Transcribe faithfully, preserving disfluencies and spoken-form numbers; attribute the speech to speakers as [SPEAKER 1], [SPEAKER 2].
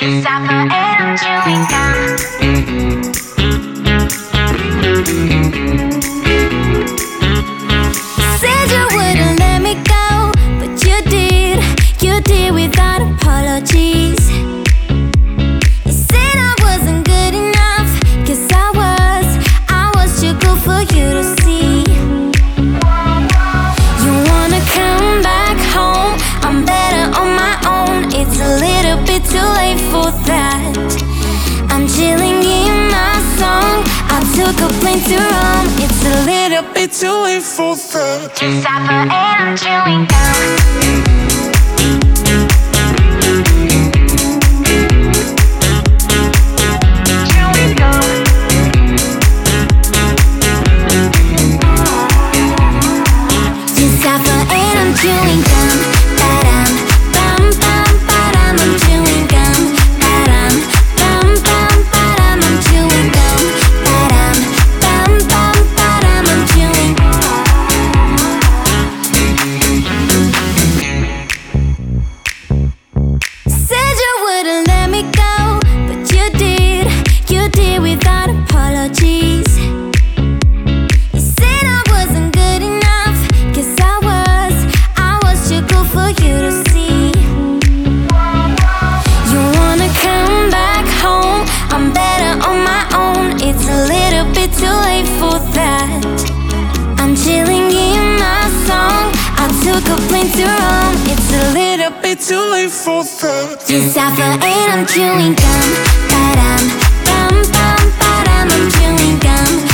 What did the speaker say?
[SPEAKER 1] To suffer and I'm chewing gum. Said you wouldn't let me go, but you did. You did without apologies. You said I wasn't good enough, 'cause I was. I was too good for you to see. You wanna come back home? I'm better on my own. It's a little bit too late for that. I'm chilling in my song. I took a plane to Rome. It's a little bit too late for that. To suffer and I'm chewing gum. Chewing gum, ba-dum, bum, bum, ba-dum. I'm chewing gum, ba-dum, bum, bum, ba-dum. I'm chewing gum, ba-dum, bum, bum, ba-dum. I'm chewing. Said you wouldn't let me go, but you did. You did without apologies. You said I wasn't good enough, 'cause I was. For you to see. You wanna come back home? I'm better on my own. It's a little bit too late for that. I'm chilling in my song. I took a plane to Rome. It's a little bit too late for that. To suffer and I'm chewing gum, ba-dum, bum, bum, ba-dum. I'm chewing gum.